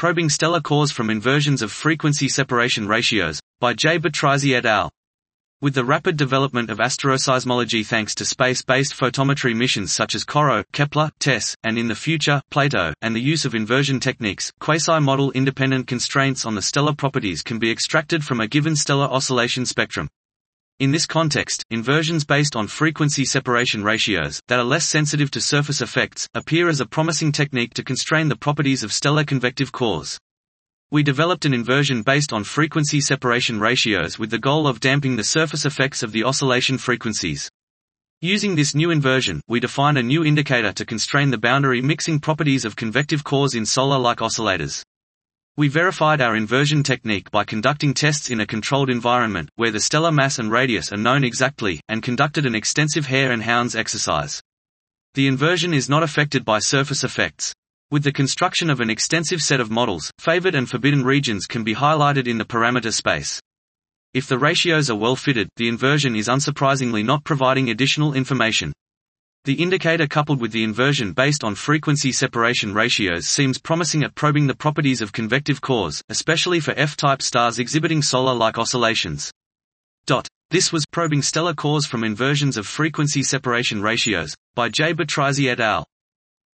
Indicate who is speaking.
Speaker 1: Probing stellar cores from inversions of frequency separation ratios, by J. Batraizi et al. With the rapid development of astroseismology thanks to space-based photometry missions such as COROT, Kepler, TESS, and in the future, Plato, and the use of inversion techniques, quasi-model independent constraints on the stellar properties can be extracted from a given stellar oscillation spectrum. In this context, inversions based on frequency separation ratios, that are less sensitive to surface effects, appear as a promising technique to constrain the properties of stellar convective cores. We developed an inversion based on frequency separation ratios with the goal of damping the surface effects of the oscillation frequencies. Using this new inversion, we defined a new indicator to constrain the boundary mixing properties of convective cores in solar-like oscillators. We verified our inversion technique by conducting tests in a controlled environment, where the stellar mass and radius are known exactly, and conducted an extensive hare and hounds exercise. The inversion is not affected by surface effects. With the construction of an extensive set of models, favored and forbidden regions can be highlighted in the parameter space. If the ratios are well fitted, the inversion is unsurprisingly not providing additional information. The indicator coupled with the inversion based on frequency separation ratios seems promising at probing the properties of convective cores, especially for F-type stars exhibiting solar-like oscillations. This was Probing Stellar Cores from Inversions of Frequency Separation Ratios, by J. Batraizi et al.